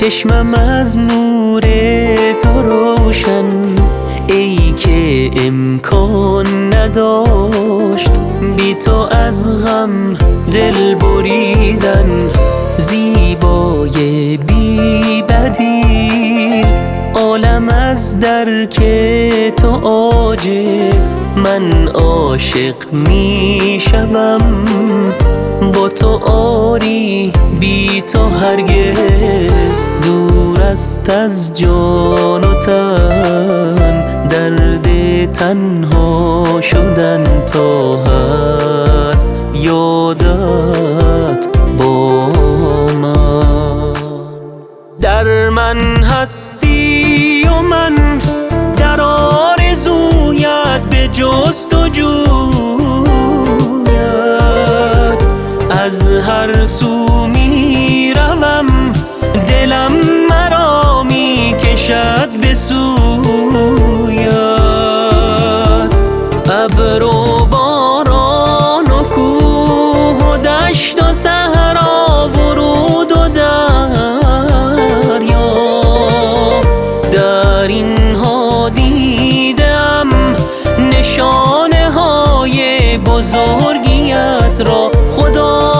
چشمم از نور تو روشن، ای که امکان نداشت بی تو از غم دل بریدن. زیبای بی بدیل عالم از درک تو عاجز، من عاشق می شوم با تو آری بی تو هرگز. دور است از جان و تن درد تنها شدن، تا هست یادت با من. در من هستی و من در آرزویت به جستجویت، از هر سو می روم دلم مرا می کشد به سویت. ابر و باران و کوه و دشت و صحرا، ورود و دریا، در اینها دیدم نشانه های بزرگیت را. خدا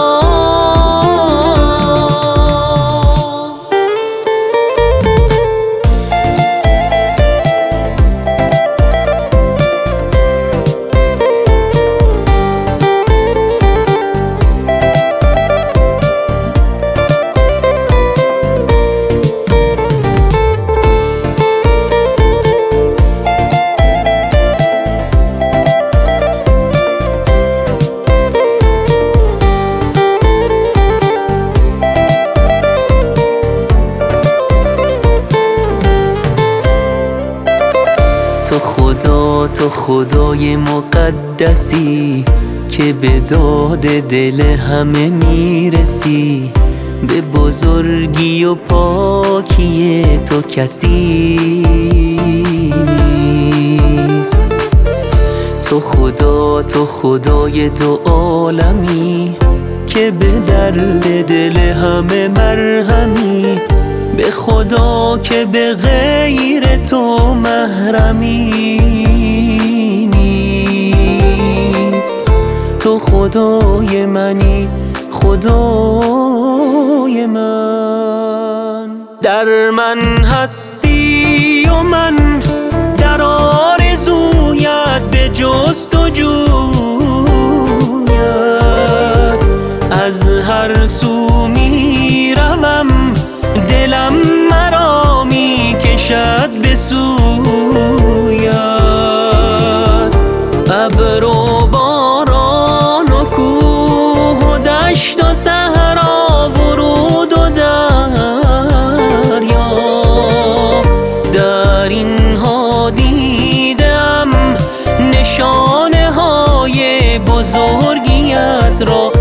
تو خدای مقدسی که به داد دل همه میرسی. به بزرگی و پاکی تو کسی نیست. تو خدای دو عالمی که به درد دل همه مرهمی. به خدا که به غیر تو محرمی نیست. تو خدای منی، خدای من. در من هستی و من در آرزویت به جستجویت، از هر سو می روم دلم مرا می کشد به سویت. ابر و باران و کوه و دشت و صحرا، ورود و دریا، در اینها دیدم نشانه های بزرگیت را.